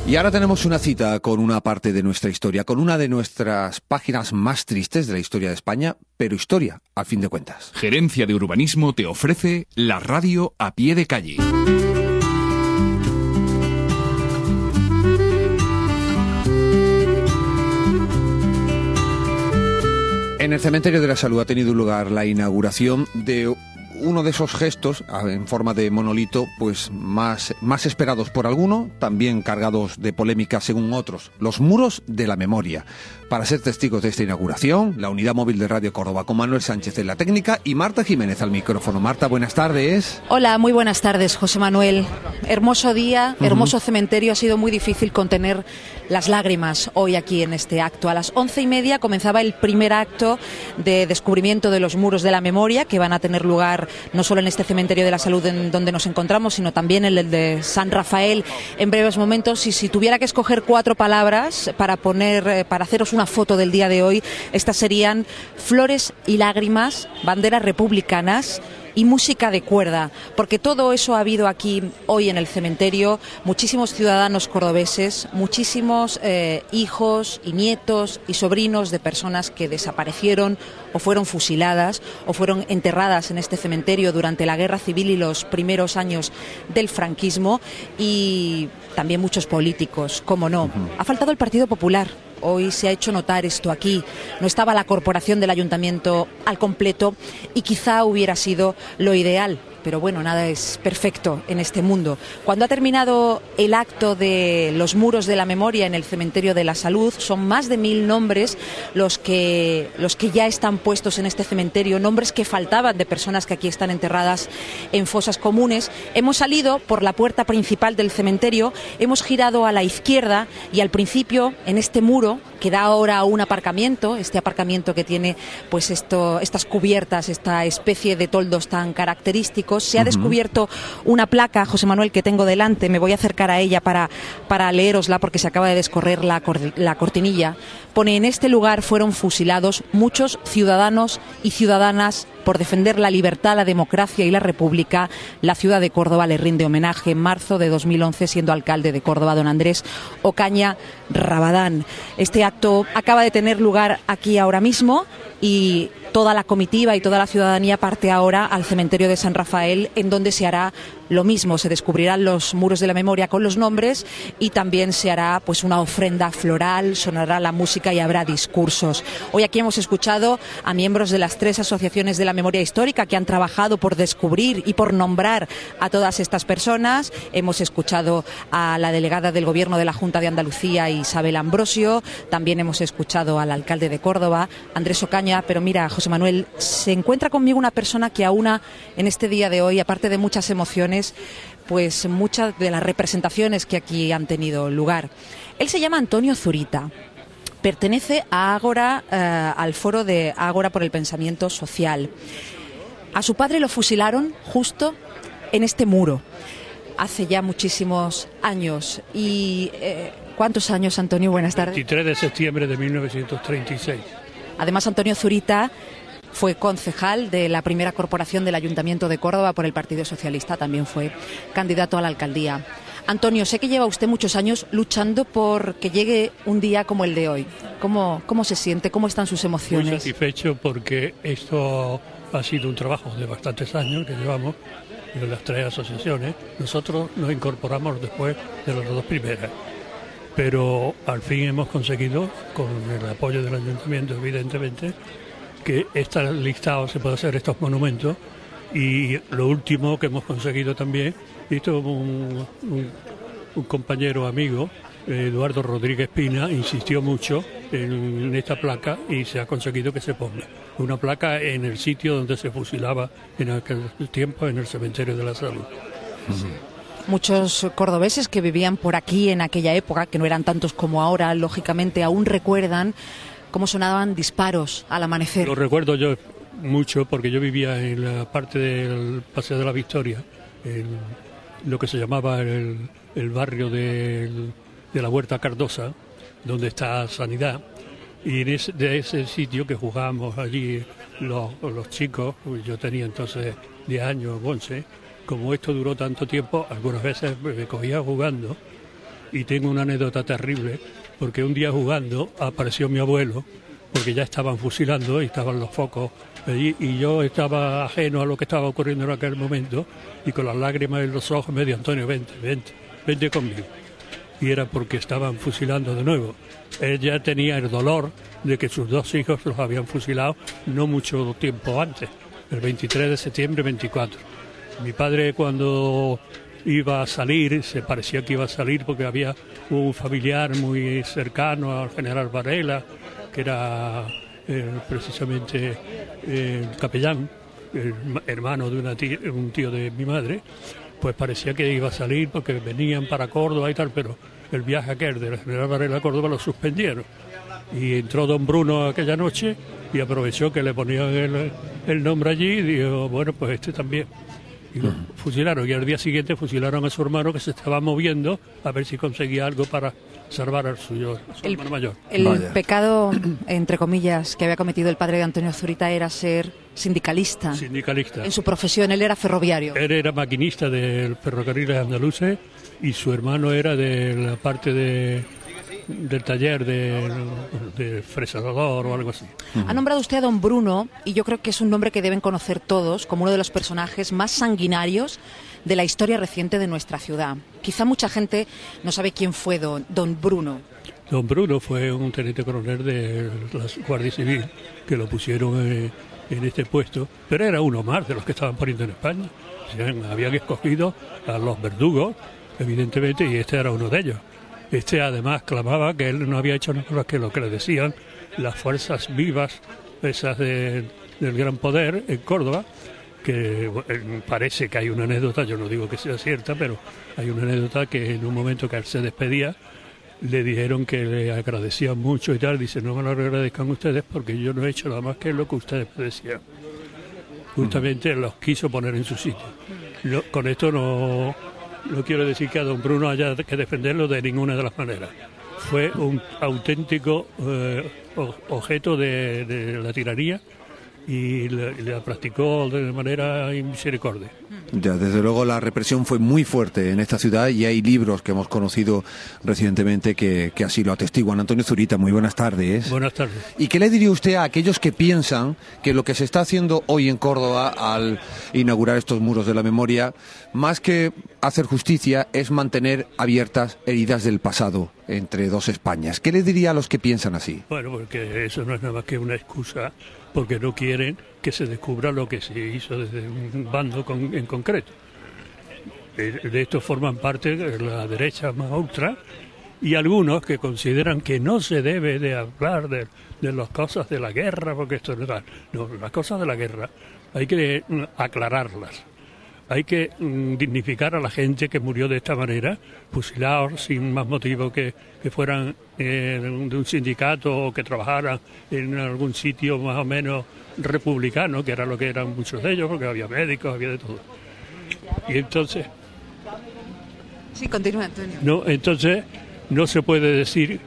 Y ahora tenemos una cita con una parte de nuestra historia, con una de nuestras páginas más tristes de la historia de España, pero historia, a fin de cuentas. Gerencia de Urbanismo te ofrece la radio a pie de calle. En el Cementerio de la Salud ha tenido lugar la inauguración de uno de esos gestos en forma de monolito, pues más esperados por alguno, también cargados de polémica según otros, los muros de la memoria. Para ser testigos de esta inauguración, la Unidad Móvil de Radio Córdoba con Manuel Sánchez en la técnica y Marta Jiménez al micrófono. Marta, buenas tardes. Hola, muy buenas tardes, José Manuel. Hermoso día, hermoso cementerio. Ha sido muy difícil contener las lágrimas hoy aquí en este acto. A las 11:30 comenzaba el primer acto de descubrimiento de los muros de la memoria, que van a tener lugar no solo en este Cementerio de la Salud en donde nos encontramos, sino también en el de San Rafael en breves momentos. Y si tuviera que escoger 4 palabras para haceros una foto del día de hoy, estas serían flores y lágrimas, banderas republicanas y música de cuerda, porque todo eso ha habido aquí hoy en el cementerio. Muchísimos ciudadanos cordobeses, muchísimos hijos y nietos y sobrinos de personas que desaparecieron o fueron fusiladas o fueron enterradas en este cementerio durante la Guerra Civil y los primeros años del franquismo, y también muchos políticos, cómo no. Ha faltado el Partido Popular. Hoy se ha hecho notar esto aquí. No estaba la corporación del ayuntamiento al completo y quizá hubiera sido lo ideal. Pero bueno, nada es perfecto en este mundo. Cuando ha terminado el acto de los muros de la memoria en el Cementerio de la Salud, son más de 1000 nombres los que ya están puestos en este cementerio, nombres que faltaban de personas que aquí están enterradas en fosas comunes. Hemos salido por la puerta principal del cementerio, hemos girado a la izquierda y al principio, en este muro, que da ahora a un aparcamiento, este aparcamiento que tiene pues estas cubiertas, esta especie de toldos tan característicos, se ha descubierto una placa, José Manuel, que tengo delante. Me voy a acercar a ella para leerosla porque se acaba de descorrer la cortinilla. Pone: en este lugar fueron fusilados muchos ciudadanos y ciudadanas por defender la libertad, la democracia y la república. La ciudad de Córdoba le rinde homenaje. En marzo de 2011, siendo alcalde de Córdoba, don Andrés Ocaña Rabadán. Este acto acaba de tener lugar aquí ahora mismo y toda la comitiva y toda la ciudadanía parte ahora al cementerio de San Rafael, en donde se hará lo mismo. Se descubrirán los muros de la memoria con los nombres y también se hará pues una ofrenda floral, sonará la música y habrá discursos. Hoy aquí hemos escuchado a miembros de las 3 asociaciones de la memoria histórica que han trabajado por descubrir y por nombrar a todas estas personas. Hemos escuchado a la delegada del Gobierno de la Junta de Andalucía, Isabel Ambrosio. También hemos escuchado al alcalde de Córdoba, Andrés Ocaña. Pero mira, José Manuel, se encuentra conmigo una persona que aúna en este día de hoy, aparte de muchas emociones, pues muchas de las representaciones que aquí han tenido lugar. Él se llama Antonio Zurita. Pertenece a Ágora, al foro de Ágora por el Pensamiento Social. A su padre lo fusilaron justo en este muro, hace ya muchísimos años. Y ¿cuántos años, Antonio? Buenas tardes. 23 de septiembre de 1936. Además, Antonio Zurita fue concejal de la primera corporación del Ayuntamiento de Córdoba por el Partido Socialista, también fue candidato a la alcaldía. Antonio, sé que lleva usted muchos años luchando por que llegue un día como el de hoy. ¿Cómo se siente? ¿Cómo están sus emociones? Muy satisfecho porque esto ha sido un trabajo de bastantes años que llevamos en las 3 asociaciones. Nosotros nos incorporamos después de las 2 primeras, pero al fin hemos conseguido, con el apoyo del Ayuntamiento evidentemente, que este listado se pueda hacer estos monumentos. Y lo último que hemos conseguido también, esto un compañero amigo, Eduardo Rodríguez Pina, insistió mucho en esta placa y se ha conseguido que se ponga una placa en el sitio donde se fusilaba en aquel tiempo, en el Cementerio de la Salud. Muchos cordobeses que vivían por aquí en aquella época, que no eran tantos como ahora, lógicamente aún recuerdan cómo sonaban disparos al amanecer. Lo recuerdo yo mucho porque yo vivía en la parte del Paseo de la Victoria, en lo que se llamaba el barrio de la Huerta Cardosa, donde está Sanidad, y de ese sitio que jugábamos allí los chicos, yo tenía entonces 10 años, 11, como esto duró tanto tiempo, algunas veces me cogía jugando Y tengo una anécdota terrible, porque un día jugando apareció mi abuelo, porque ya estaban fusilando y estaban los focos allí, y yo estaba ajeno a lo que estaba ocurriendo en aquel momento, y con las lágrimas en los ojos me dijo: Antonio, vente conmigo. Y era porque estaban fusilando de nuevo. Él ya tenía el dolor de que sus 2 hijos los habían fusilado no mucho tiempo antes, el 23 de septiembre 24. Mi padre, cuando iba a salir, se parecía que iba a salir porque había un familiar muy cercano al general Varela, que era precisamente el capellán, el hermano de un tío de mi madre. Pues parecía que iba a salir porque venían para Córdoba y tal, pero el viaje aquel del general Varela a Córdoba lo suspendieron. Y entró don Bruno aquella noche y aprovechó que le ponían el nombre allí y dijo: bueno, pues este también. Y lo fusilaron, y al día siguiente fusilaron a su hermano, que se estaba moviendo a ver si conseguía algo para salvar a su hermano mayor. El pecado, entre comillas, que había cometido el padre de Antonio Zurita era ser sindicalista. Sindicalista. En su profesión él era ferroviario. Él era maquinista del ferrocarril andaluces y su hermano era de la parte del taller de fresador o algo así. Ha nombrado usted a don Bruno, y yo creo que es un nombre que deben conocer todos como uno de los personajes más sanguinarios de la historia reciente de nuestra ciudad. Quizá mucha gente no sabe quién fue don Bruno. Don Bruno fue un teniente coronel de la Guardia Civil, que lo pusieron en este puesto, pero era uno más de los que estaban poniendo en España. O sea, habían escogido a los verdugos, evidentemente, y este era uno de ellos. Este además clamaba que él no había hecho nada más que lo que le decían las fuerzas vivas, esas del gran poder en Córdoba, que parece que hay una anécdota, yo no digo que sea cierta, pero hay una anécdota que en un momento que él se despedía, le dijeron que le agradecían mucho y tal. Dice: no me lo agradezcan ustedes porque yo no he hecho nada más que lo que ustedes me decían. Justamente los quiso poner en su sitio. Con esto no quiero decir que a don Bruno haya que defenderlo de ninguna de las maneras. Fue un auténtico objeto de la tiranía y la practicó de manera inmisericordia. Ya, desde luego la represión fue muy fuerte en esta ciudad y hay libros que hemos conocido recientemente que así lo atestiguan. Antonio Zurita, muy buenas tardes. Buenas tardes. ¿Y qué le diría usted a aquellos que piensan que lo que se está haciendo hoy en Córdoba al inaugurar estos muros de la memoria, más que hacer justicia, es mantener abiertas heridas del pasado entre dos Españas? ¿Qué le diría a los que piensan así? Bueno, porque eso no es nada más que una excusa, porque no quieren que se descubra lo que se hizo desde un bando en concreto. De esto forman parte la derecha más ultra y algunos que consideran que no se debe de hablar de las cosas de la guerra, porque esto no es tal. No, las cosas de la guerra hay que aclararlas. Hay que dignificar a la gente que murió de esta manera, fusilados sin más motivo que fueran de un sindicato o que trabajaran en algún sitio más o menos republicano, que era lo que eran muchos de ellos, porque había médicos, había de todo. Y entonces... Sí, continúa, Antonio. Entonces no se puede decir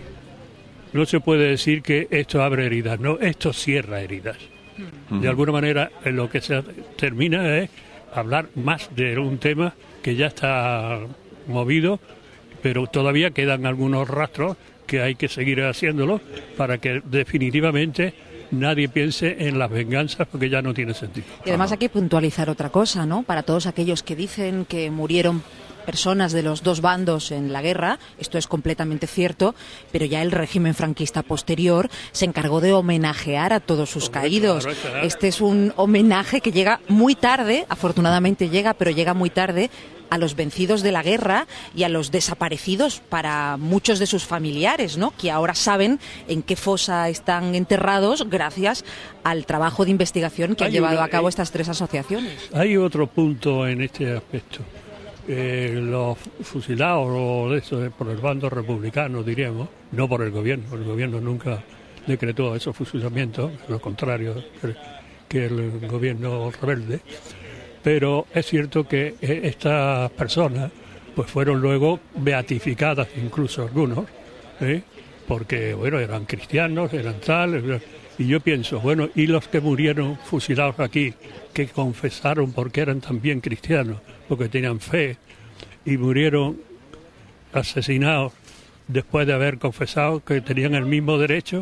que esto abre heridas, no, esto cierra heridas. De alguna manera lo que se termina es hablar más de un tema que ya está movido, pero todavía quedan algunos rastros que hay que seguir haciéndolo para que definitivamente nadie piense en las venganzas, porque ya no tiene sentido. Y además hay que puntualizar otra cosa, ¿no? Para todos aquellos que dicen que murieron personas de los dos bandos en la guerra, esto es completamente cierto, pero ya el régimen franquista posterior se encargó de homenajear a todos sus caídos. Claro. Este es un homenaje que llega muy tarde, afortunadamente llega, pero llega muy tarde, a los vencidos de la guerra y a los desaparecidos para muchos de sus familiares, ¿no? Que ahora saben en qué fosa están enterrados gracias al trabajo de investigación que han llevado a cabo estas tres asociaciones. Hay otro punto en este aspecto. Los fusilados o eso, por el bando republicano, diríamos, no por el gobierno nunca decretó esos fusilamientos, lo contrario que el gobierno rebelde. Pero es cierto que estas personas pues fueron luego beatificadas, incluso algunos, porque bueno, eran cristianos, eran tal, y yo pienso, bueno, y los que murieron fusilados aquí, que confesaron porque eran también cristianos, porque tenían fe, y murieron asesinados después de haber confesado que tenían el mismo derecho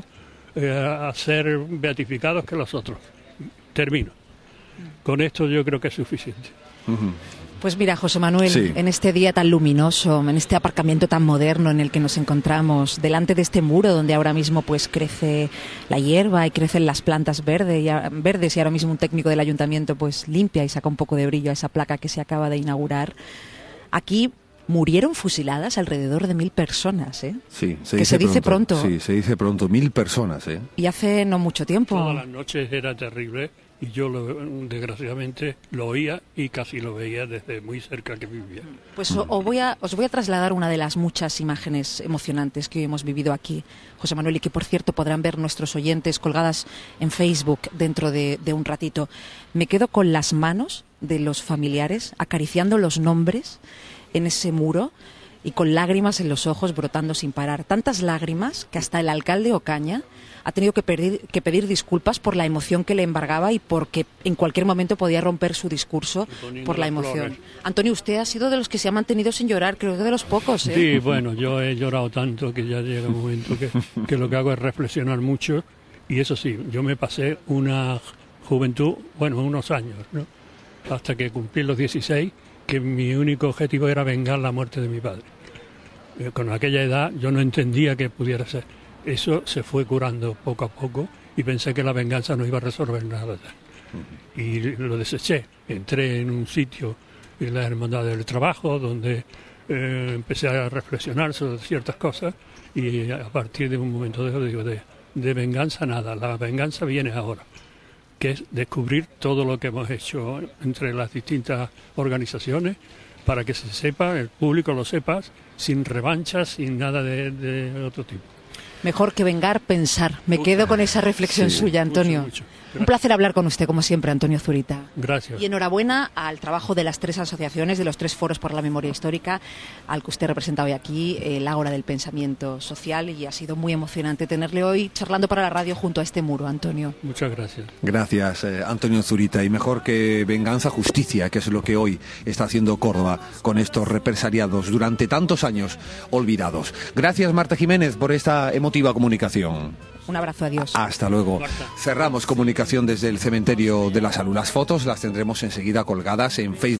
a ser beatificados que los otros. Termino. Con esto yo creo que es suficiente. Pues mira, José Manuel, sí, en este día tan luminoso, en este aparcamiento tan moderno en el que nos encontramos, delante de este muro donde ahora mismo pues crece la hierba y crecen las plantas verdes y ahora mismo un técnico del ayuntamiento pues limpia y saca un poco de brillo a esa placa que se acaba de inaugurar. Aquí murieron fusiladas alrededor de 1.000 personas, ¿eh? Sí, que se dice pronto. Sí, se dice pronto, 1.000 personas, ¿eh? Y hace no mucho tiempo. Todas las noches era terrible y yo desgraciadamente lo oía y casi lo veía desde muy cerca que vivía. Pues os voy a trasladar una de las muchas imágenes emocionantes que hoy hemos vivido aquí, José Manuel, y que por cierto podrán ver nuestros oyentes colgadas en Facebook dentro de un ratito. Me quedo con las manos de los familiares acariciando los nombres en ese muro y con lágrimas en los ojos brotando sin parar. Tantas lágrimas que hasta el alcalde Ocaña ha tenido que pedir disculpas por la emoción que le embargaba y porque en cualquier momento podía romper su discurso por la emoción. Flores. Antonio, usted ha sido de los que se ha mantenido sin llorar, creo que de los pocos, ¿eh? Sí, bueno, yo he llorado tanto que ya llega un momento que lo que hago es reflexionar mucho y eso sí, yo me pasé una juventud, bueno, unos años, ¿no? Hasta que cumplí los 16, que mi único objetivo era vengar la muerte de mi padre. Con aquella edad yo no entendía que pudiera ser. Eso se fue curando poco a poco y pensé que la venganza no iba a resolver nada. Y lo deseché. Entré en un sitio, en la Hermandad del Trabajo, donde empecé a reflexionar sobre ciertas cosas y a partir de un momento de venganza nada. La venganza viene ahora, que es descubrir todo lo que hemos hecho entre las distintas organizaciones para que se sepa, el público lo sepa, sin revanchas, sin nada de otro tipo. Mejor que vengar, pensar. Me quedo con esa reflexión suya, Antonio. Mucho. Un placer hablar con usted, como siempre, Antonio Zurita. Gracias. Y enhorabuena al trabajo de las 3 asociaciones, de los 3 foros por la memoria histórica, al que usted representa hoy aquí, el Ágora del Pensamiento Social, y ha sido muy emocionante tenerle hoy charlando para la radio junto a este muro, Antonio. Muchas gracias. Gracias, Antonio Zurita. Y mejor que venganza, justicia, que es lo que hoy está haciendo Córdoba con estos represaliados durante tantos años olvidados. Gracias, Marta Jiménez, por esta emotiva comunicación. Un abrazo, adiós. Hasta luego. Cerramos comunicación desde el Cementerio de la Salud. Las fotos las tendremos enseguida colgadas en Facebook.